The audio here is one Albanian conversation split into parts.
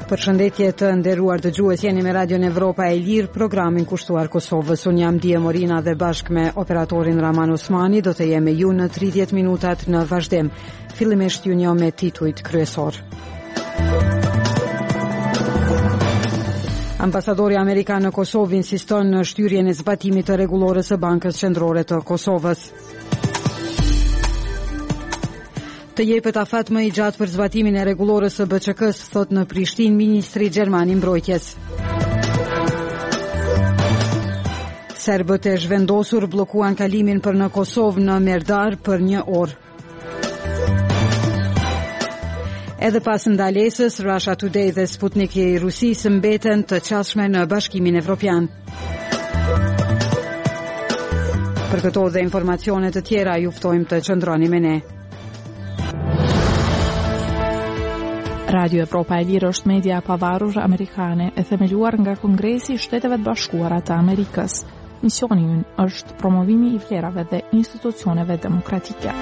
Përshëndetje të nderuar dëgjues, jeni me Radion Evropa e Lirë, programin kushtuar Kosovës. Unë jam Dia Morina dhe bashkë me operatorin Raman Osmani do të jemi ju në 30 minutat në vazhdim. Fillimisht ju njoh me titujt kryesor. Ambasadori Amerikan në Kosovë insiston në shtyrjen e zbatimit të rregullores së Bankës Qendrore të Kosovës. Të jepet afat më i gjatë për zbatimin e rregullores së BÇK-s, thot në Prishtinë ministri gjerman i mbrojtjes. Serbët e zhvendosur bllokuan kalimin për në Kosovë në Merdar për 1 orë. Edhe pas ndalesës, Russia Today dhe Sputnik i Rusisë mbeten të qasshme në Bashkimin Evropian. Për këto dhe informacione të tjera ju ftojmë të qëndroni me ne. Radio Evropa e Lirë është media e pavarur amerikane e themeluar nga Kongresi i Shteteve të Bashkuara të Amerikës. Misioni i ynë është promovimi i vlerave dhe institucioneve demokratike.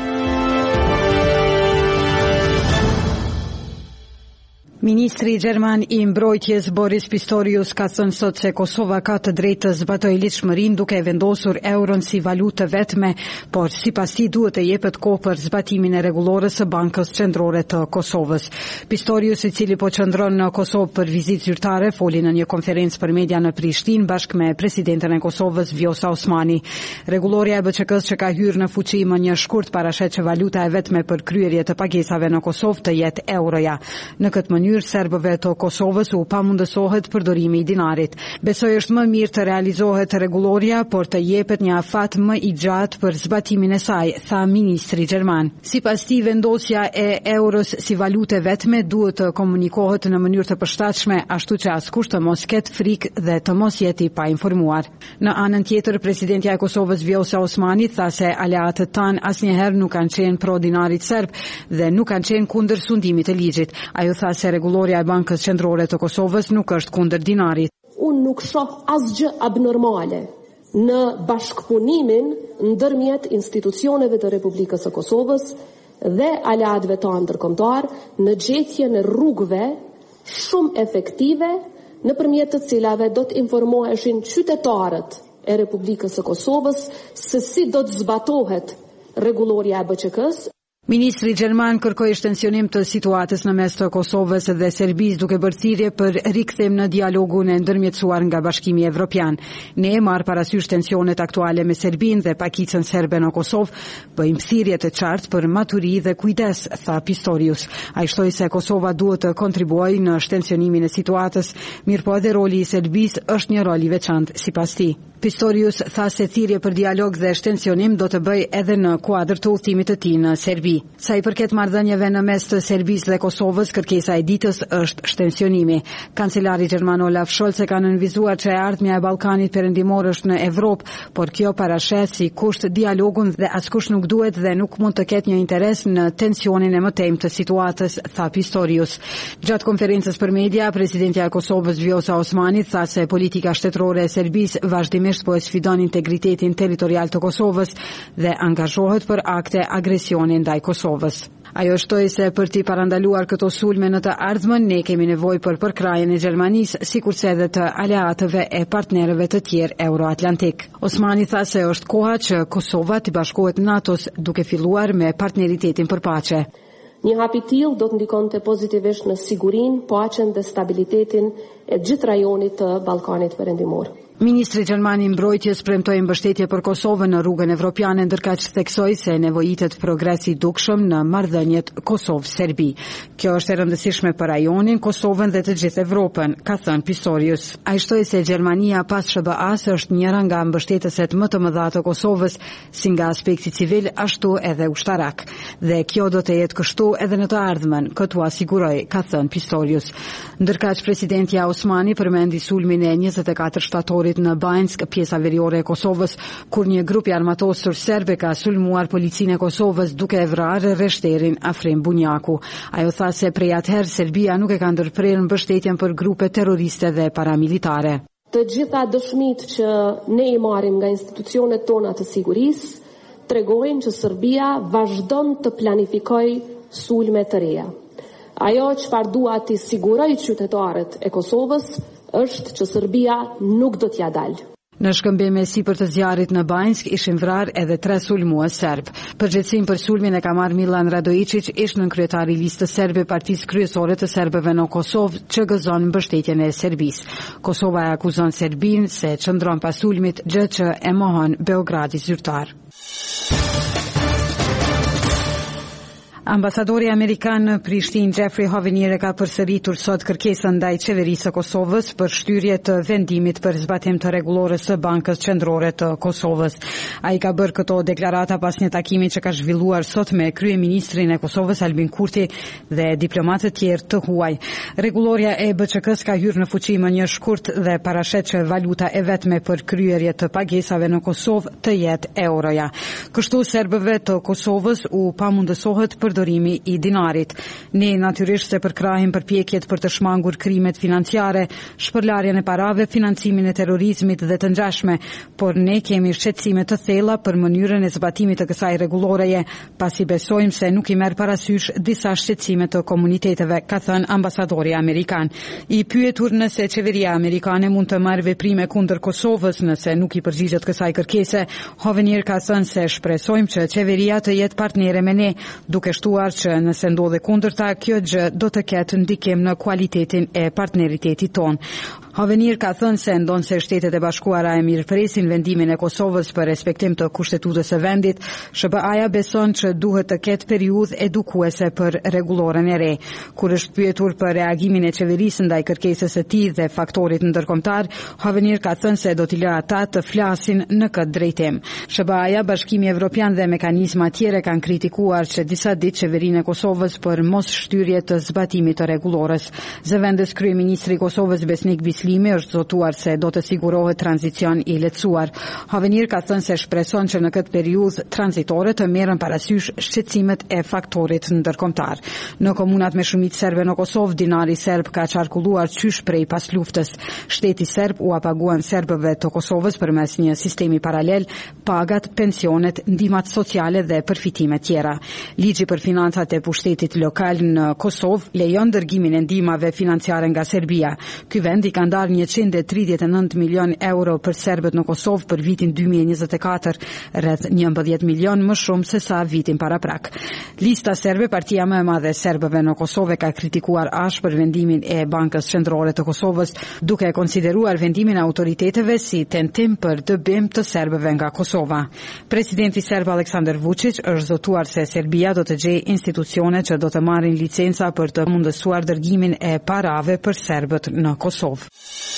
Ministri gjerman i mbrojtjes Boris Pistorius ka thënë sot se Kosova ka të drejtë të zbatojë ligjshmërinë duke vendosur euron si valutë vetme, por sipas tij duhet të jepet kohë për zbatimin e rregullores së Bankës Qendrore të Kosovës. Pistorius, i cili po qëndron në Kosovë për vizitë zyrtare, foli në një konferencë për media në Prishtinë bashkë me presidenten e Kosovës Vjosa Osmani. Rregulloria e BÇK-s që ka hyrë në fuqi më një shkurt parashet që valuta e vetme për kryerje të pagesave në Kosovë të jetë euroja. Në këtë mënyrë serbëve të Kosovës u pamundësohet përdorimi i dinarit. Besoj është më mirë të realizohet rregulloria, por të jepet një afat më i gjatë për zbatimin e saj, tha ministri gjerman. Sipas tij, vendosja e euros si valute vetme duhet të komunikohet në mënyrë të përshtatshme, ashtu që askush të mos ketë frikë dhe të mos jeti pa informuar. Në anën tjetër, presidentja e Kosovës Vjosa Osmani tha se aleatët tanë asnjëherë nuk kanë qenë pro dinarit serb dhe nuk kanë qenë kundër sundimit të ligjit. Ajo tha se rregulloria e Bankës Qendrore të Kosovës nuk është kundër dinarit. Unë nuk shoh asgjë abnormale në bashkëpunimin ndërmjet institucioneve të Republikës së Kosovës dhe aleatëve tanë ndërkombëtar në gjetjen e rrugëve shumë efektive nëpërmjet të cilave do të informoheshin qytetarët e Republikës së Kosovës se si do të zbatohet rregulloria e BÇK-s. Ministri gjerman kërkoi shtensionim të situatës në mes të Kosovës dhe Serbisë duke bërë thirrje për rikthim në dialogun e ndërmjetësuar nga Bashkimi Evropian. Ne marr parasysh tensionet aktuale me Serbinë dhe pakicën serbe në Kosovë, bëjmë thirrje të qartë për maturi dhe kujdes, tha Pistorius. Ai shtoi se Kosova duhet të kontribuojë në shtensionimin e situatës, mirëpo edhe roli i Serbisë është një rol i veçantë sipas tij. Pistorius tha se thirrje për dialog dhe shtensionim do të bëjë edhe në kuadër të udhëtimit të tij në Serbi. Sa i përket marrëdhënieve në mes të Serbisë dhe Kosovës, kërkesa e ditës është shtensionimi. Kancelari gjerman Olaf Scholz ka nënvizuar që e ardhmja e Ballkanit perëndimor është në Evropë, por kjo parashet si kusht dialogun dhe askush nuk duhet dhe nuk mund të ketë një interes në tensionin e mëtejmë të situatës, tha Pistorius. Gjatë konferencës për media, presidentja e Kosovës Vjosa Osmani tha se politika shtetërore e Serbisë vazhdimisht po e sfidon integritetin territorial të Kosovës dhe angazhohet për akte agresioni ndaj Kosovës. Ajo shtoi se për t'i parandaluar këto sulme në të ardhmen, ne kemi nevojë për përkrahjen e Gjermanisë, sikurse edhe të aleatëve e partnerëve të tjerë euroatlantik. Osmani tha se është koha që Kosova të bashkohet NATO-s, duke filluar me partneritetin për paqe. Një hap i tillë do të ndikonte pozitivisht në sigurinë, paqen dhe stabilitetin e gjithë rajonit të Ballkanit Perëndimor. Ministri gjerman i mbrojtjes premtoi mbështetje për Kosovën në rrugën evropiane, ndërkaq theksoi se nevojitet progres i dukshëm në marrëdhëniet Kosovë-Serbi. Kjo është e rëndësishme për rajonin, Kosovën dhe të gjithë Evropën, ka thënë Pistorius. Ai shtoi se Gjermania pas SBA-s është njëra nga mbështetëset më të mëdha të Kosovës, si nga aspekti civil ashtu edhe ushtarak. Dhe kjo do të jetë kështu edhe në të ardhmen, këtu asiguroi, ka thënë Pistorius. Ndërkaq presidentja Osmani përmendi sulmin e 24 shtatorit në Banjsk, pjesa veriore e Kosovës, kur një grup i armatosur serbe ka sulmuar policinë e Kosovës duke e vrarë reshterin Afrim Bunjaku. Ajo tha se prej atëherë Serbia nuk e ka ndërprerë mbështetjen për grupe terroriste dhe paramilitare. Të gjitha dëshmitë që ne i marrim nga institucionet tona të sigurisë tregojnë që Serbia vazhdon të planifikojë sulme të reja. Ajo çfarë dua t'i siguroj qytetarët e Kosovës është që Serbia nuk do t'ja dalë. Në shkëmbim e sipër të zjarrit në Banjsk ishin vrarë edhe 3 sulmues serb. Përgjegjësim për sulmin e ka marrë Milan Radojičić, ish nënkryetari i listës serbe partisë kryesore të serbëve në Kosovë, që gëzon mbështetjen e Serbisë. Kosova e akuzon Serbinë se çndron pas sulmit, gjë që e mohon Beogradi zyrtar. Ambasadori Amerikan në Prishtinë Jeffrey Hovenier ka përsëritur sot kërkesën ndaj qeverisë së Kosovës për shtyrje të vendimit për zbatim të rregullores së Bankës Qendrore të Kosovës. Ai ka bërë këto deklarata pas një takimi që ka zhvilluar sot me kryeministrin e Kosovës Albin Kurti dhe diplomatë të tjerë të huaj. Rregulloria e BÇK-s ka hyrë në fuqi më një shkurt dhe parashet që valuta e vetme për kryerje të pagesave në Kosovë të jetë euroja. Kështu serbëve të Kosovës u pamundësohet përdorimi i dinarit. Ne natyrisht se përkrahim përpjekjet për të shmangur krimet financiare, shpërlarjen e parave, financimin e terrorizmit dhe të ngjashme, por ne kemi shqetësime të thella për mënyrën e zbatimit të kësaj rregulloreje, pasi besojmë se nuk i merr parasysh disa shqetësime të komuniteteve, ka thënë ambasadori amerikan. I pyetur nëse qeveria amerikane mund të marrë veprime kundër Kosovës nëse nuk i përgjigjet kësaj kërkese, Hovenier ka thënë se shpresojmë që qeveria të jetë partnere me ne, duke shtuar që nëse ndodhe kundërta, kjo gjë do të ketë ndikim në kualitetin e partneritetit ton. Hovenier ka thënë se ndonse Shtetet e Bashkuara e mirëpresin vendimin e Kosovës për respektim të kushtetutës së vendit, SBA-ja beson që duhet të ketë periudhë edukuese për rregulloren e re. Kur është pyetur për reagimin e qeverisë ndaj kërkesës së tij dhe faktorit ndërkombëtar, Hovenier ka thënë se do t'i lë ata të flasin në këtë drejtim. SBA-ja, Bashkimi Evropian dhe mekanizma tjere kanë kritikuar që disa ditë qeverinë e Kosovës për mos shtyrje të zbatimit të rregullores. Zëvendës kryeministri i Kosovës Besnik Bislimi është zotuar se do të sigurohet tranzicion i lehtësuar. Hovenier ka thënë se shpreson që në këtë periudhë tranzitore të merren parasysh shqetësimet e faktorit ndërkombëtar. Në komunat me shumicë serbe në Kosovë, dinari serb ka qarkulluar qysh prej pas luftës. Shteti serb u paguan serbëve të Kosovës përmes një sistemi paralel pagat, pensionet, ndihmat sociale dhe përfitime tjera. Ligji për financat e pushtetit lokal në Kosovë lejon dërgimin e ndihmave financiare nga Serbia. Ky vend i ka ndarë 139 milion euro për serbët në Kosovë për vitin 2024, rreth 11 milion më shumë se sa vitin paraprak. Lista serbe, partia më e madhe e serbëve në Kosovë, ka kritikuar ashpër vendimin e Bankës Qendrore të Kosovës, duke konsideruar vendimin e autoriteteve si tentim për dëbim të serbëve nga Kosova. Presidenti serb Aleksandar Vučić është zotuar se Serbia do të gjejë institucione që do të marrin licenca për të mundësuar dërgimin e parave për serbët në Kosovë.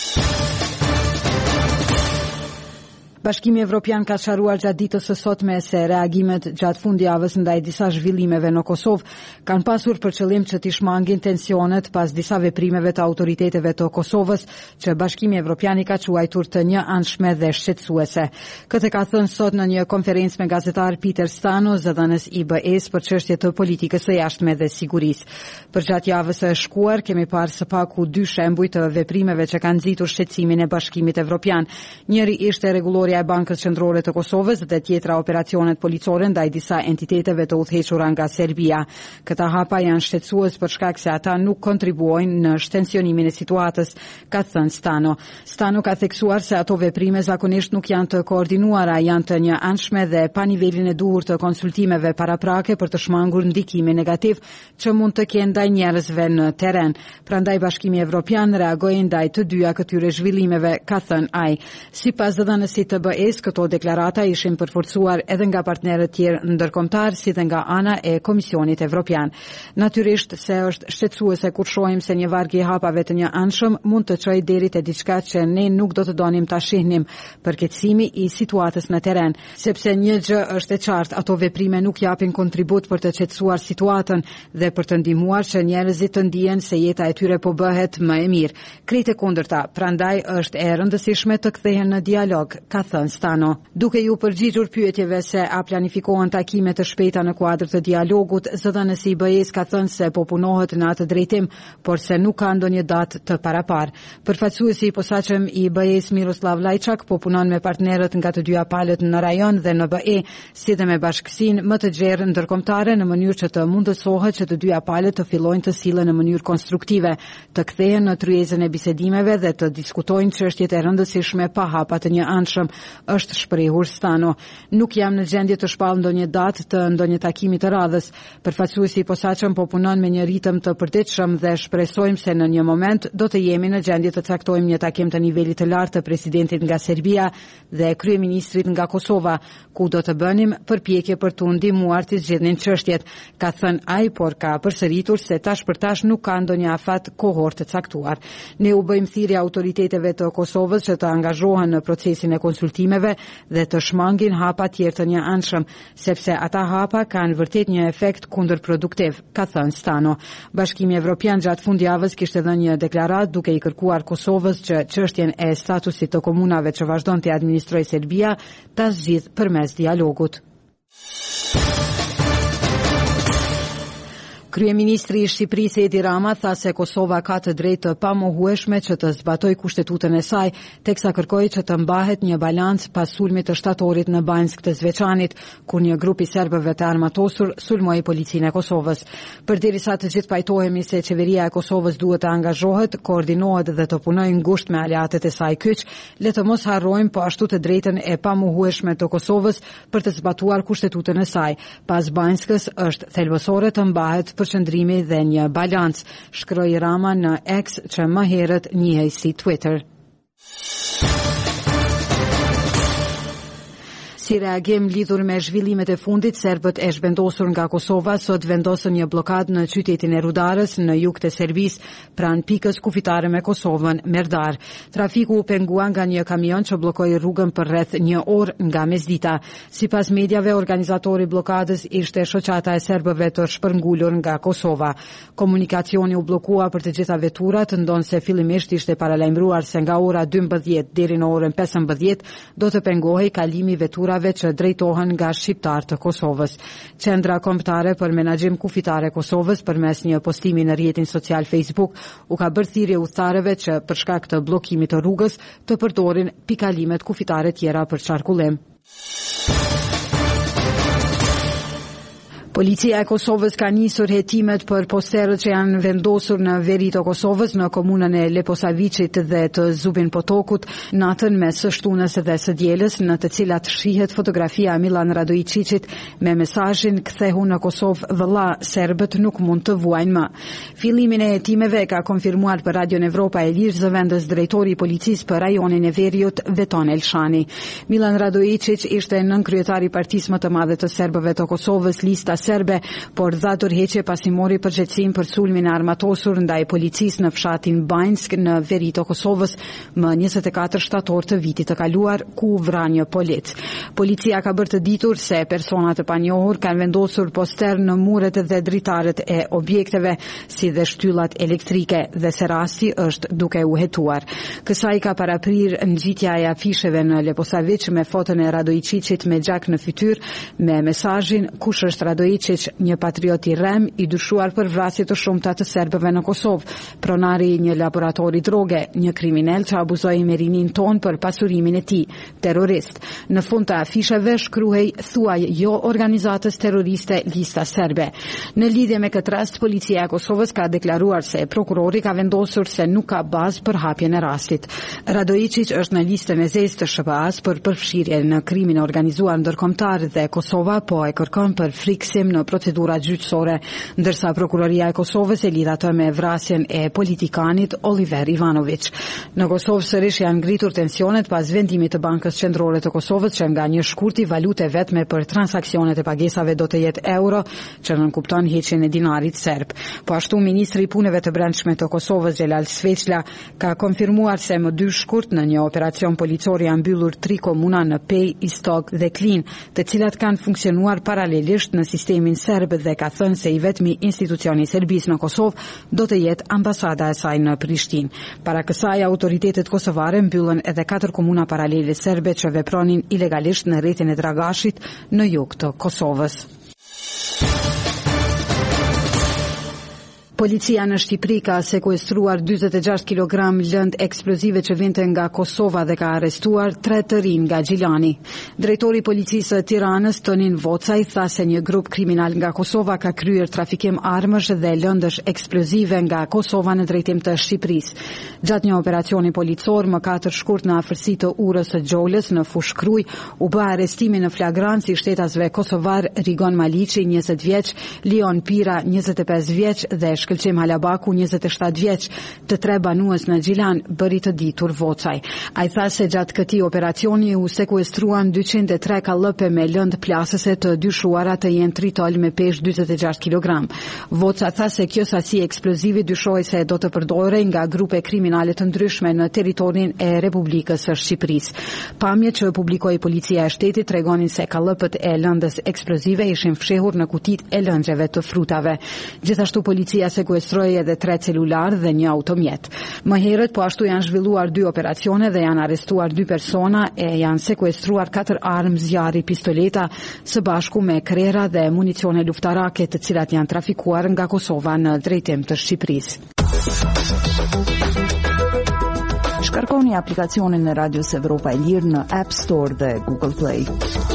Bashkimi Evropian ka sqaruar gjatë ditës së sotme se reagimet gjatë fundjavës ndaj disa zhvillimeve në Kosovë kanë pasur për qëllim që t'i shmangin tensionet pas disa veprimeve të autoriteteve të Kosovës që Bashkimi Evropian i ka quajtur të njëanshme dhe shqetësuese. Këtë ka thënë sot në një konferencë me gazetar Peter Stano, zëdhënës i BE-s për çështje të politikës së jashtme dhe sigurisë. Për gjatë javës së shkuar kemi parë së paku 2 shembuj të veprimeve që kanë nxitur shqetësimin e Bashkimit Evropian. Njëri ishte rregulloria e Bankës Qendrore të Kosovës dhe tjetra operacionet policore ndaj disa entiteteve të udhëhequra nga Serbia. Këta hapa janë shqetësues për shkak se ata nuk kontribuojnë në shtensionimin e situatës, ka thënë Stano. Stano ka theksuar se ato veprime zakonisht nuk janë të koordinuara, janë të njëanshme dhe pa nivelin e duhur të konsultimeve paraprake për të shmangur ndikimin negativ që mund të kenë ndaj njerëzve në terren. Prandaj Bashkimi Evropian reagoi ndaj të dyja këtyre zhvillimeve, ka thënë ai. Sipas dhënësit të BE-s, këto deklarata ishin përforcuar edhe nga partnerët tjerë ndërkombëtar, si dhe nga ana e Komisionit Evropian. Natyrisht se është shqetësuese kur shohim se një varg i hapave të njëanshëm mund të çojë deri te diçka që ne nuk do të donim ta shihnim, përkeqësimi i situatës në terren, sepse një gjë është e qartë, ato veprime nuk japin kontribut për të qetësuar situatën dhe për të ndihmuar që njerëzit të ndihen se jeta e tyre po bëhet më e mirë. Krejt e kundërta, prandaj është e rëndësishme të kthehen në dialog, ka thënë thënë Stano. Duke ju përgjigjur pyetjeve se a planifikohen takime të shpejta në kuadër të dialogut, zëdhënësi i BE-s ka thënë se po punohet në atë drejtim, por se nuk ka ndonjë datë të parapar. Përfaqësuesi i posaçëm i BE-s Miroslav Lajçak po punon me partnerët nga të dyja palët në rajon dhe në BE, si dhe me bashkësinë më të gjerë ndërkombëtare në mënyrë që të mundësohet që të dyja palët të fillojnë të sillen në mënyrë konstruktive, të kthehen në tryezën e bisedimeve dhe të diskutojnë çështjet e rëndësishme pa hapa të njëanshëm, është shprehur Stano. Nuk jam në gjendje të shpall ndonjë datë të ndonjë takimi të radhës. Përfaqësuesi i posaçëm po punon me një ritëm të përditshëm dhe shpresojmë se në një moment do të jemi në gjendje të caktojmë një takim të nivelit të lartë të presidentit nga Serbia dhe kryeministrit nga Kosova, ku do të bënim përpjekje për të ndihmuar të zgjidhin çështjet, ka thënë ai, por ka përsëritur se tash për tash nuk ka ndonjë afat kohor të caktuar. Ne u bëjmë thirrje autoriteteve të Kosovës që të angazhohen në procesin e konsultimeve dhe të shmangin hapa tjerë të njëanshëm, sepse ata hapa kanë vërtet një efekt kundërproduktiv, ka thënë Stano. Bashkimi Evropian gjatë fundjavës kishte dhënë një deklaratë duke i kërkuar Kosovës që çështjen e statusit të komunave që vazhdon të administrojë Serbia ta zgjidhë përmes dialogut. Kryeministri i Shqipërisë Edi Rama tha se Kosova ka të drejtë të pamohueshme që të zbatojë kushtetutën e saj, teksa kërkoi që të mbahet një balans pas sulmit të shtatorit në Banjsk të Zveçanit, kur një grup i serbëve të armatosur sulmoi policinë e Kosovës. Përderisa të gjithë pajtohemi se qeveria e Kosovës duhet të angazhohet, koordinohet dhe të punojë ngushtë me aleatet e saj kyç, le të mos harrojmë po ashtu të drejtën e pamohueshme të Kosovës për të zbatuar kushtetutën e saj. Pas Banjskës është thelbësore të mbahet përqendrimi dhe një balans, shkroi Rama në X, që më herët njihej si Twitter. Si reagim lidhur me zhvillimet e fundit, serbët e zhvendosur nga Kosova sot vendosën një blokadë në qytetin e Rudarës në jug të Serbisë, pranë pikës kufitare me Kosovën, Merdar. Trafiku u pengua nga një kamion që bllokoi rrugën për rreth një orë nga mesdita. Sipas mediave, organizatori i blokadës ishte shoqata e serbëve të shpërngulur nga Kosova. Komunikacioni u bllokua për të gjitha veturat, ndonse fillimisht ishte paralajmëruar se nga ora 12 deri në orën 15 do të pengohej kalimi veturave që drejtohen nga shqiptar të Kosovës. Qendra Kombëtare për Menaxhim Kufitare Kosovës, përmes një postimi në rrjetin social Facebook, u ka bërë thirrje udhëtarëve që për shkak të bllokimit të rrugës të përdorin pikalimet kufitare tjera për qarkullim. Policia e Kosovës ka nisur hetimet për posterët që janë vendosur në veri të Kosovës në komunën e Leposavicit dhe të Zubin Potokut natën mes së shtunës dhe së dielës, në të cilat shihet fotografia Milan Radojicicit me mesazhin "Kthehu në Kosovë vëlla, serbët nuk mund të vuajnë më". Fillimin e hetimeve ka konfirmuar për Radion Evropa e Lirë zëvendës drejtori i policisë për rajonin e Veriut, Veton Elshani. Milan Radojicic ishte nënkryetari i partisë më të madhe të serbëve të Kosovës, Lista serbe, por dha dorëheqje pasi mori përgjegjësinë për sulmin e armatosur ndaj policisë në fshatin Banjsk në veri të Kosovës më 24 shtator të vitit të kaluar, ku u vra një polic. Policia ka bërë të ditur se persona të panjohur kanë vendosur poster në muret dhe dritaret e objekteve, si dhe shtyllat elektrike, dhe se rasti është duke u hetuar. Kësaj ka paraprir ngjitja e afisheve në Leposavic me foton e Radojicicit me gjak në fytyrë me mesazhin "Kush është Radojicic, një patriot i rrem i dyshuar për vrasje të shumta të serbëve në Kosovë, pronari i një laboratori droge, një kriminal që abuzoi me rinin ton për pasurimin e tij, terrorist". Në fund të afisheve shkruhej "Thuaj jo organizatës terroriste Lista serbe". Në lidhje me këtë rast, policia e Kosovës ka deklaruar se prokurori ka vendosur se nuk ka bazë për hapjen e rastit. Radojicic është në listën e zezë të SBA-s për përfshirje në krimin organizuar ndërkombëtar dhe Kosova po e kërkon për friksim në procedura gjyqësore, ndërsa prokuroria e Kosovës e lidh atë me vrasjen e politikanit Oliver Ivanović. Në Kosovë sërish janë ngritur tensionet pas vendimit të Bankës Qendrore të Kosovës që nga një shkurti valute vetme për transaksionet e pagesave do të jetë euro, që nënkupton heqjen e dinarit serb. Po ashtu ministri i punëve të brendshme të Kosovës Xhelal Sveçla ka konfirmuar se më 2 shkurt në një operacion policor janë mbyllur 3 komuna në Pej, Istog dhe Klin, të cilat kanë funksionuar paralelisht në sistemin serb dhe ka thënë se i vetmi institucioni i Serbisë në Kosovë do të jetë ambasada e saj në Prishtinë. Para kësaj autoritetet kosovare mbyllën edhe 4 komuna paralele serbe që vepronin ilegalisht në rrjetin e Dragashit në jug të Kosovës. Policia në Shqipëri ka sekuestruar 46 kg lëndë eksplozive që vinte nga Kosova dhe ka arrestuar 3 të rinj nga Gjilani. Drejtori i policisë së Tiranës, Tonin Vocaj, tha se një grup kriminal nga Kosova ka kryer trafikim armësh dhe lëndësh eksplozive nga Kosova në drejtim të Shqipërisë. Gjatë një operacioni policor më 4 shkurt në afërsi të urës së Gjollës në Fushkruj, u bë arrestimi në flagrancë i shtetasve kosovar Rigon Maliqi, 20 vjeç, Leon Pira, 25 vjeç dhe Shkëlqim Halabaku, 27 vjeç, të 3 banues në Gjilan, bëri të ditur Vocaj. Ai tha se gjatë këtij operacioni u sekuestruan 203 kallëpe me lëndë plasëse të dyshuara të jenë tritol me peshë 46 kg. Voca tha se kjo sasi eksplozivi dyshohet se do të përdorej nga grupe kriminale të ndryshme në territorin e Republikës së Shqipërisë. Pamjet që publikoi policia e shtetit tregonin se kallëpët e lëndës eksplozive ishin fshehur në kutit e lëngjeve të frutave. Gjithashtu policia sekuestroi edhe 3 celular dhe një automjet. Më herët po ashtu janë zhvilluar 2 operacione dhe janë arrestuar 2 persona e janë sekuestruar 4 armë zjarri, pistoleta, së bashku me krera dhe municione luftarake, të cilat janë trafikuar nga Kosova në drejtim të Shqipërisë. Shkarkoni aplikacionin e Radios Evropa e Lirë në App Store dhe Google Play.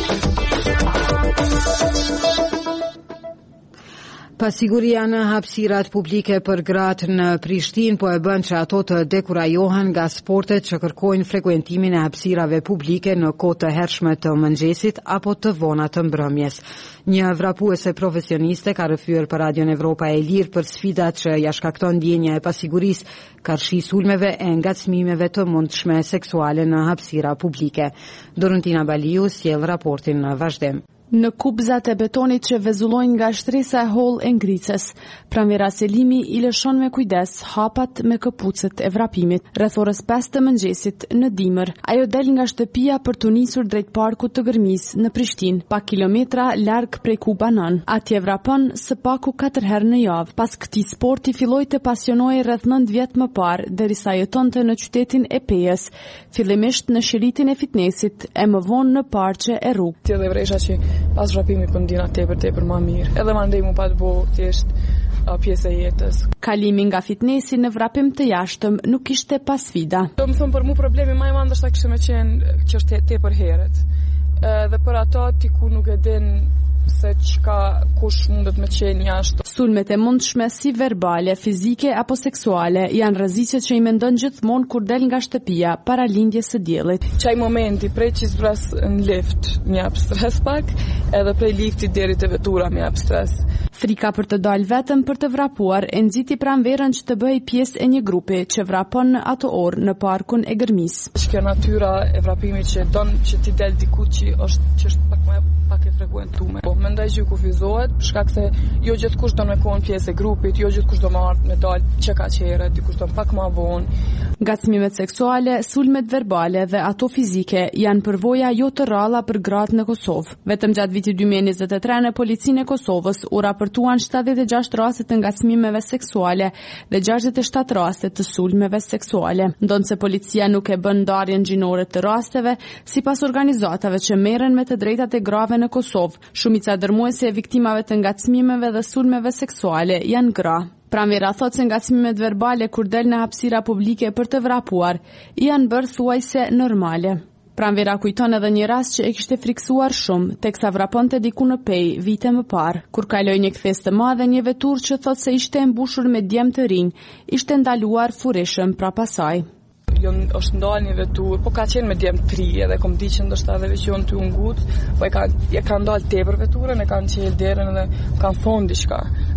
Pasiguria në hapësirat publike për gratë në Prishtinë po e bën që ato të dekurajohen nga sportet që kërkojnë frekuentimin e hapësirave publike në kohë të hershme të mëngjesit apo të vona të mbrëmjes. Një vrapuese profesioniste ka rrëfyer për Radion Evropa e Lirë për sfidat që ja shkakton ndjenja e pasigurisë, karshi sulmeve e ngacmimeve të mundshme seksuale në hapësira publike. Dorontina Baliu sjell raportin në vazhdim. Në kubzat e betonit që vezullojnë nga shtresa e hollë e ngricës, pranvera Selimi i lëshon me kujdes hapat me këpucët e vrapimit. Rreth orës 5 të mëngjesit në dimër, ajo del nga shtëpia për të nisur drejt parkut të Gërmisë në Prishtinë, pak kilometra larg prej ku banon. Atje vrapon së paku 4 herë në javë. Pas këtij sporti filloi të pasionojë rreth 9 vjet më parë, derisa jetonte në qytetin e Pejës, fillimisht në shiritin e fitnesit, e më vonë në parqe e rrugë. Pas vrapimit për ndina tepër ma mirë. Edhe ma ndej mu pa të bo thjesht pjesë e jetës. Kalimi nga fitnesi në vrapim të jashtëm nuk ishte pas sfida. Do më thëmë për mu problemi ma i mandë është ta kështë me qenë që është tepër heret. Dhe për ato ti ku nuk e din se kush mundet me qenë jashtë. Sulmet e mundshme si verbale, fizike apo seksuale janë rrezikset që i mendon gjithmonë kur del nga shtëpia para lindjes së diellit. Çaj momenti prej që zbras në lift më jap stres pak, edhe prej liftit deri te vetura më jap stres. Frika për të dalë vetëm për të vrapuar e nxiti pranverën që të bëhej pjesë e një grupi që vrapon në ato orë në parkun e Gërmisë. Kjo natyra e vrapimit që don që ti del diku që është pak e frekuentuar. Po mendoj që kufizohet, për shkak se jo gjithkusht do të qenë pjesë e grupit, jo gjithkusht do marrë me dalë çka qere, dikush do pak më vonë. Ngacmimet seksuale, sulmet verbale dhe ato fizike janë përvoja jo të rralla për gratë në Kosovë. Vetëm gjatë vitit 2023 në policinë e Kosovës u raportuan 76 raste të ngacmimeve seksuale dhe 67 raste të sulmeve seksuale. Ndonse policia nuk e bën ndarjen gjinore të rasteve, sipas organizatave që merren me të drejtat e grave në Kosovë, shumica dërmuese e viktimave të ngacmimeve dhe sulmeve seksuale janë gra. Pranvera thot se ngacmimet verbale kur del në hapësira publike për të vrapuar janë bërë thuajse normale. Pranvera kujton edhe një rast që e kishte friksuar shumë, teksa vraponte diku në Pej vite më parë, kur kaloi një kthes të madhe një veturë që thot se ishte mbushur me djem të rinj, ishte ndaluar furishëm prapa saj. Është ndalë një vetur, po ka qenë me djem 3 edhe kom di që ndoshta edhe veqion të ungut, po e ka ndalë tepër veturën, e kanë qelë derën edhe kanë thonë diçka.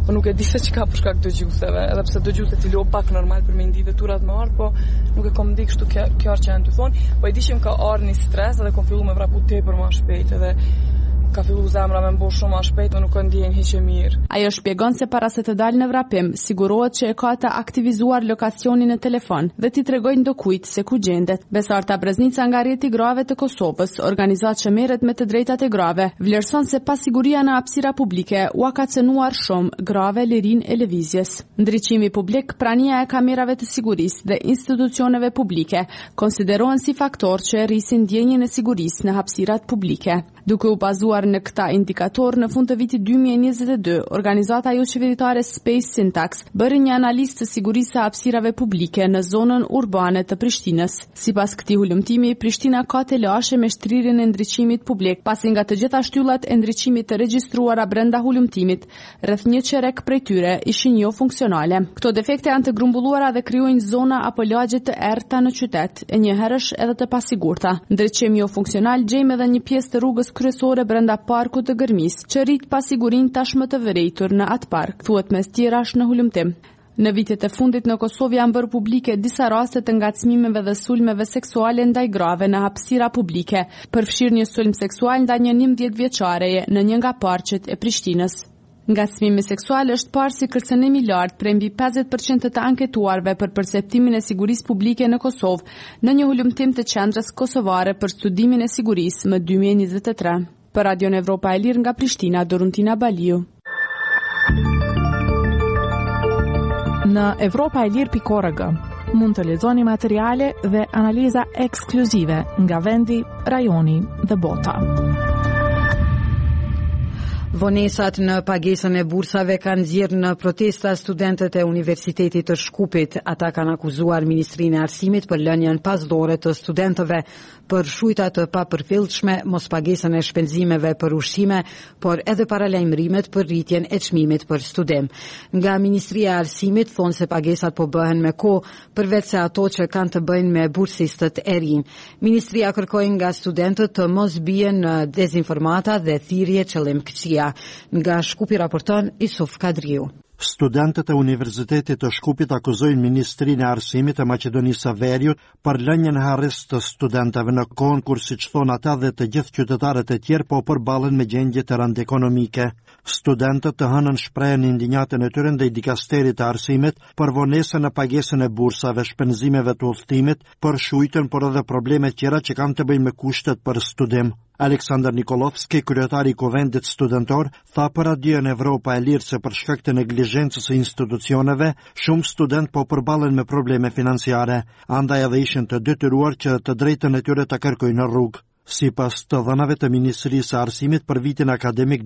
po nuk e di se çka për shkak të dëgjuesve, edhe pse dëgjuesit i lë pak normal për me ndi veturat më orë, po nuk e kam ndi kështu kjo që janë të thonë, po e di që më ka ardhur një stres edhe kam filluar me vrapu tepër më shpejt edhe ka filluar zemra me mbo shumë më shpejt dhe nuk e ndjen hiç e mirë. Ajo shpjegon se para se të dalë në vrapim, sigurohet që e ka të aktivizuar lokacionin në telefon dhe t'i tregojnë dokujt se ku gjendet. Besarta Breznica nga Rrjeti i Grave të Kosovës, organizatë që merret me të drejtat e grave, vlerëson se pasiguria në hapësira publike u ka cënuar shumë grave lirin e lëvizjes. Ndriçimi publik, prania e kamerave të sigurisë dhe institucioneve publike konsiderohen si faktor që rrisin ndjenjen e sigurisë në hapësirat publike. Duke u bazuar në këta indikator, në fund të vitit 2022, organizata jo qeveritare Space Syntax bëri një analizë të sigurisë së hapësirave publike në zonën urbane të Prishtinës. Sipas këtij hulumtimi, Prishtina ka të lëshe me shtrirjen e ndriçimit publik, pasi nga të gjitha shtyllat e ndriçimit të regjistruara brenda hulumtimit, rreth 1/3 prej tyre ishin jo funksionale. Këto defekte janë të grumbulluara dhe krijojnë zona apo lagje të errta në qytet, e njëherësh edhe të pasigurta. Ndriçimi jo funksional gjejmë edhe një pjesë të rrugës kryesore brenda parkut të Gërmis, që rrit pasigurinë tashmë të vërejtur në atë park, thuhet mes tjerash në hulumtim. Në vitet e fundit në Kosovë janë bërë publike disa raste të ngacmimeve dhe sulmeve seksuale ndaj grave në hapësira publike, përfshirë një sulm seksual ndaj një 11 vjeçareje në një nga parqet e Prishtinës. Ngacmimi seksual është parë si kërcënim i lartë prej mbi 50% të anketuarve për perceptimin e sigurisë publike në Kosovë në një hulumtim të Qendrës Kosovare për studimin e sigurisë më 2023. Për Radio Evropa e Lirë nga Prishtina, Doruntina Baliu. Në evropaelir.org mund të lexoni materiale dhe analiza ekskluzive nga vendi, rajoni dhe bota. Vonesat në pagesën e bursave kanë nxjerrë në protesta studentët e Universitetit të Shkupit. Ata kanë akuzuar Ministrinë e Arsimit për lënien pasdore të studentëve për shujta të papërfillshme, mos pagesën e shpenzimeve për ushqime, por edhe paralajmërimet për rritjen e çmimit për studim. Nga Ministria e Arsimit thonë se pagesat po bëhen me kohë, përveç se ato që kanë të bëjnë me bursistët e rinj. Ministria kërkoi nga studentët të mos bien në dezinformata dhe thirrje qëllimkëqia. Nga Shkupi raporton Isuf Kadriu. Studentët e Universitetit të Shkupit akuzojnë Ministrinë e Arsimit e Maqedonisë së Veriut për lënien e harris të studentëve në kohën kur, siç thonë ata dhe të gjithë qytetarët e tjerë, po përballen me gjendje të rëndë ekonomike. Studentët të hënën shprehen indignatën e tyre ndaj dikasterit të arsimit për vonesën e pagesën e bursave, shpenzimeve të udhëtimit, për shujtën, por edhe probleme tjera që kanë të bëjnë me kushtet për studim. Aleksandar Nikolovski, kryetari i Kuvendit studentor, tha për Radio Evropa e Lirë se për shkak të neglizhencës së institucioneve, shumë student po përballen me probleme financiare, andaj edhe ishin të detyruar që të drejtën e tyre ta kërkojnë në rrugë. Sipas të dhënave të Ministrisë së Arsimit për vitin akademik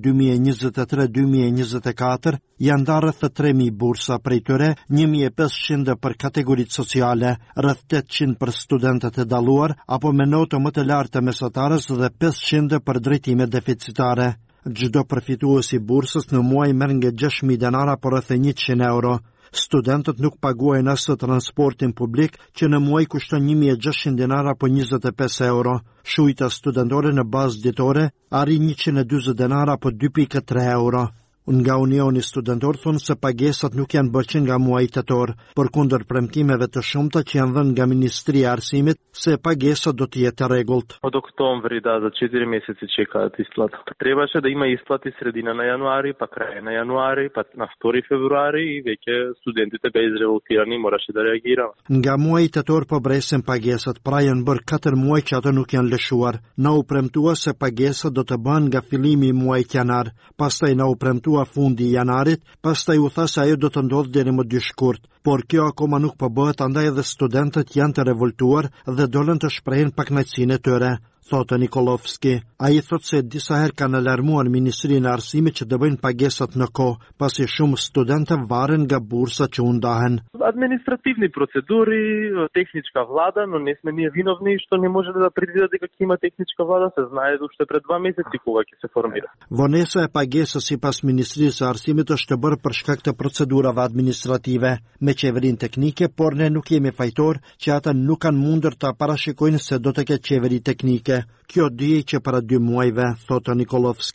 2023-2024, janë ndarë rreth 3000 bursa, prej tyre 1500 për kategoritë sociale, rreth 800 për studentët e dalluar apo me notë më të lartë të mesatarës dhe 500 për drejtime deficitare. Çdo përfitues i bursës në muaj merr nga 6000 denara por rreth 100 euro. Studentët nuk paguajnë as transportin publik, që në muaj kushton 1600 denara apo 25 euro. Shujta studentore në bazë ditore arrin 140 denara apo 2.3 euro. Nga Unioni Studentor thonë se pagesat nuk janë bërë nga muaji tetor, përkundër premtimeve të shumta që janë dhënë nga Ministria e Arsimit se pagesat do të jetë rregullt. Od октомври за 4 месеци чекаат изплата. Требаше да има изплати средина на јануари, па крај на јануари, па на 2 февруари и веќе студентите беа изреволтирани и мораше да реагираат. Nga muaji tetor po bresin pagesat, pra janë bërë 4 muaj që ato nuk janë lëshuar. Na u premtua se pagesat do të bëhen nga fillimi i muajit janar, pastaj na u premtua fundi i janarit, pastaj u tha se ajo do të ndodhë deri më 2 shkurt, por kjo akoma nuk po bëhet, andaj edhe studentët janë të revoltuar dhe dolën të shprehin pakënaqësinë e tyre, thotë Nikolovski. Ai thotë se disa herë kanë alarmuar Ministrinë e Arsimit që të bëjnë pagesat në kohë, pasi shumë studentë varen nga bursa që u ndahen. Административни процедури, техничка влада, но не сме ние виновни што не може да предвиди дека ќе има техничка влада, се знае уште пред 2 месеци кога ќе се формира. Vonesa e pagesës sipas Ministrisë së Arsimit është bërë për shkak të procedurave administrative me qeverinë teknike, por ne nuk jemi fajtor që ata nuk kanë mundur ta parashikojnë se do të ketë qeveri teknike. Kjo dije që para 2 muajve, thotë Nikolovski.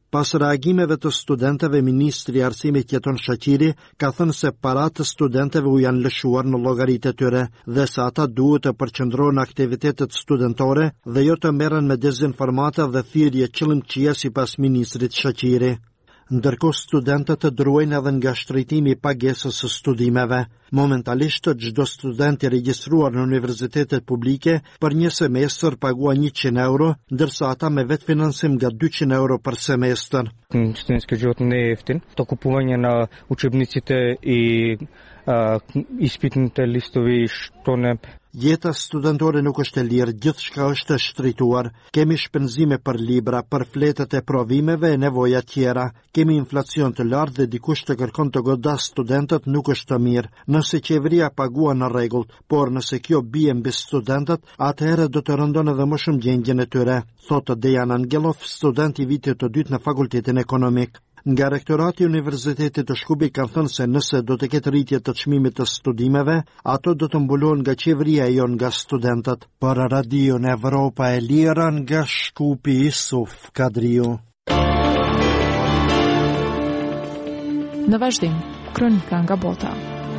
Pas reagimeve të studentëve, Ministri i Arsimit Jeton Shaqiri ka thënë se paratë të studentëve u janë lëshuar në llogaritë e tyre dhe se ata duhet të përqendrohen në aktivitetet studentore dhe jo të merren me dezinformata dhe thirrje qëllimçie sipas Ministrit Shaqiri. Ndërkohë studentët të druajnë edhe nga shtrejtimi i pagesës së studimeve. Momentalisht çdo student i regjistruar në universitetet publike për një semestër paguan 100 euro, ndërsa ata me vetë financim nga 200 euro për semestër. Студентски живот не е евтин. То купување на учебниците и изпитните листови што не. Jeta studentore nuk është e lirë, gjithçka është e shtrituar. Kemi shpenzime për libra, për fletët e provimeve e nevoja tjera. Kemi inflacion të lartë dhe dikush të kërkon të godas studentët nuk është të mirë. Nëse qeveria paguan në rregull, por nëse kjo bie mbi studentët, atëherë do të rëndon edhe më shumë gjendjen e tyre, thotë Dejan Angelov, student i vitit të dytë në Fakultetin Ekonomik. Nga rektorati i Universitetit të Shkupit kanë thënë se nëse do të ketë rritje të çmimit të studimeve, ato do të mbulohen nga qeveria e jo nga studentët. Për Radion Evropa e Lira nga Shkupi, Isuf Kadriu. Në vazhdim, kronika nga bota.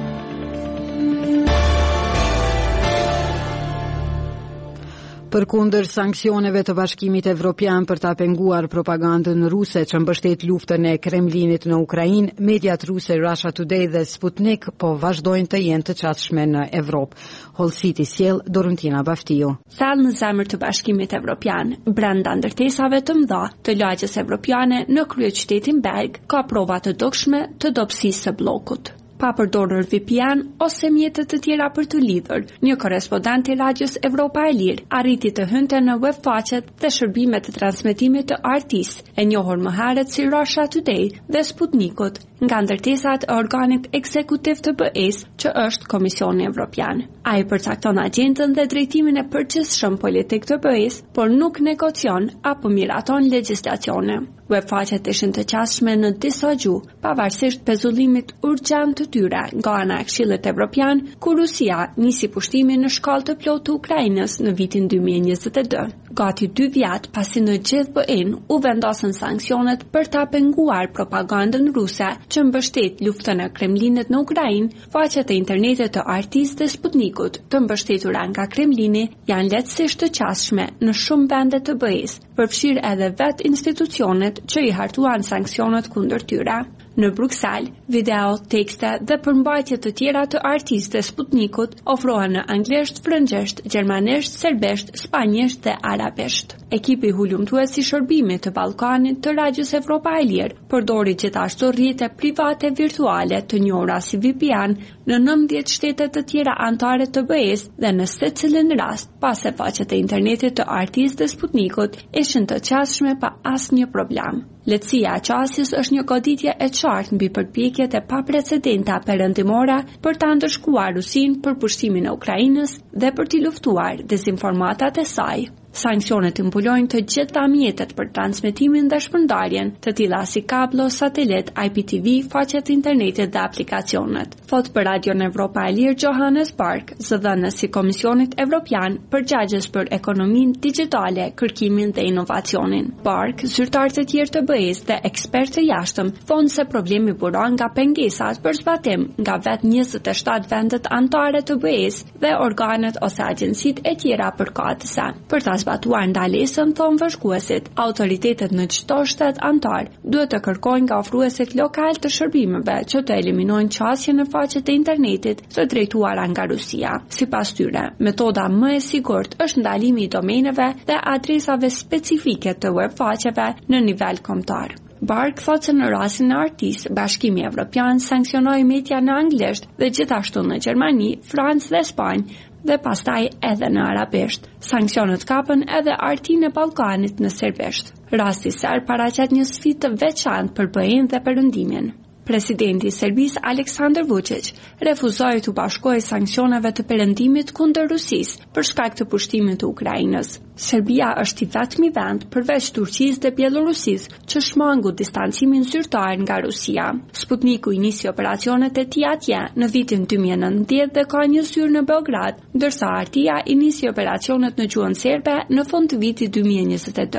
Përkundër sanksioneve të Bashkimit Evropian për ta penguar propagandën ruse që mbështet luftën e Kremlinit në Ukrainë, mediat ruse Russia Today dhe Sputnik po vazhdojnë të jenë të qasshme në Evropë. Holsiti sjell Dorentina Baftiu. Thellë në zemër të Bashkimit Evropian, brenda ndërtesave të mëdha të lagjës evropiane në kryeqytetin Belg, ka prova të dukshme të dobësisë së bllokut. Pa përdorur VPN ose mjete të tjera për të lidhur, një korrespondent i lagjës Evropa e Lirë arriti të hynte në webfaqet dhe shërbimet të transmetimit të RT's, e njohur më herët si Russia Today dhe Sputnikut, nga ndërtesat e organit ekzekutiv të BE-s, që është Komisioni Evropian. Ai përcakton agjendën dhe drejtimin e përgjithshëm politik të BE-s, por nuk negocion apo miraton legjislacione. Webfaqet ishin të qasshme në disa gjuhë, pavarësisht pezullimit urgjent të tyre nga ana e Këshillit Evropian, ku Rusia nisi pushtimin në shkallë të plotë të Ukrainës në vitin 2022. Gati 2 vjet pasi në gjithë BE-n u vendosën sanksionet për ta penguar propagandën ruse që mbështet luftën e Kremlinit në Ukrainë, faqet e internetit të RT's dhe Sputnikut, të mbështetura nga Kremlini, janë lehtësisht të qasshme në shumë vende të BE-s, përfshirë edhe vetë institucionet që i hartuan sanksionet kundër tyre. Në Bruksel, video, tekste dhe përmbajtje të tjera të RT's dhe Sputnikut ofrohen në anglisht, frëngjisht, gjermanisht, serbisht, spanjisht dhe arabisht. Ekipi hulumtues i shërbimit të Ballkanit të Radios Evropa e Lirë përdori gjithashtu rrjete private virtuale të njohura si VPN në 19 shtete të tjera anëtare të BE-s dhe në secilin rast, pasi faqet e internetit të RT's dhe Sputnikut ishin të qasshme pa asnjë problem. Lehtësia e qasjes është një goditje e qartë mbi përpjekjet e paprecedenta perëndimore për ta ndëshkuar Rusinë për pushtimin e Ukrainës dhe për t'i luftuar dezinformatat e saj. Sanksionet mbulojnë të gjitha mjetet për transmetimin dhe shpërndarjen, të tilla si kablo, satelit, IPTV, faqet internetit dhe aplikacionet. Thot për Radion Evropa e Lirë Johannes Bark, zëdhënës i Komisionit Evropian përgjagjës për ekonominë digjitale, kërkimin dhe inovacionin. Bark, zyrtarët e tjerë të BE-s dhe ekspertë të jashtëm thonë se problemi buron nga pengesat për zbatim nga vetë 27 vendet anëtare të BE-s dhe organet ose agjencitë e tjera përkatëse. Për ta zbatuar ndalesën, thonë vëzhguesit, autoritetet në çdo shtet antar duhet të kërkojnë nga ofruesit lokal të shërbimeve që të eliminojnë qasjen në faqet e internetit të drejtuara nga Rusia. Sipas tyre, metoda më e sigurt është ndalimi i domeneve dhe adresave specifike të webfaqeve në nivel kombëtar. Bark thotë se në rastin e RT's, Bashkimi Evropian sanksionoi media në anglisht dhe gjithashtu në Gjermani, Francë dhe Spanjë, dhe pastaj edhe në arabisht. Sanksionet kapën edhe RT në Ballkanit në serbisht. Rasti serb paraqet një sfidë të veçantë për BE-n dhe Perëndimin. Presidenti i Serbisë Aleksandar Vučić refuzoi të bashkojë sanksioneve të Perëndimit kundër Rusisë për shkak të pushtimit të Ukrainës. Serbia është i vetmi vend përveç Turqisë dhe Bielorusisë që shmangu distancimin zyrtar nga Rusia. Sputniku i nisi operacionet e tij atje në vitin 2019 dhe ka një zyrë në Beograd, ndërsa RT-ja i nisi operacionet në gjuhën serbe në fund të vitit 2022.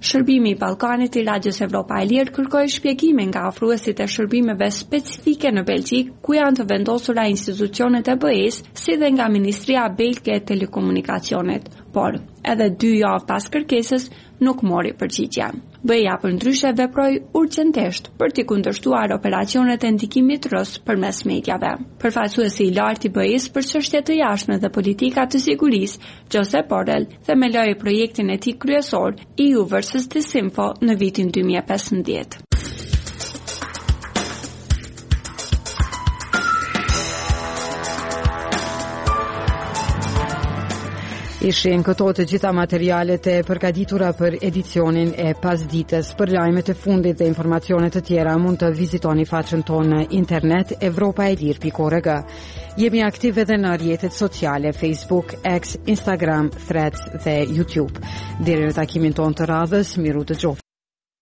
Shërbimi i Ballkanit I Radios Evropa e Lirë kërkoi shpjegime nga ofruesit e shërbimeve specifike në Belgjik, ku janë të vendosura institucionet e BE-s, si dhe nga Ministria Belge e Telekomunikacionit, por edhe 2 javë pas kërkesës nuk mori përgjigje. BE-ja përndryshe veproi urgjentisht për t'i kundërshtuar operacionet e ndikimit rus përmes mediave. Përfaqësuesi I lartë I BE-s për çështje të jashtme dhe politika të sigurisë, Josep Borrell, themeloi projektin e tij kryesor EU versus Disinfo në vitin 2015. Ishin këto të gjitha materialet e përgatitura për edicionin e pasdites. Për lajmet e fundit dhe informacione të tjera mund të vizitoni faqen tonë në internet europaelir.org. Jemi aktive edhe në rrjetet sociale Facebook, X, Instagram, Threads dhe YouTube. Deri në takimin tonë të radhës, miru dëgjoftë.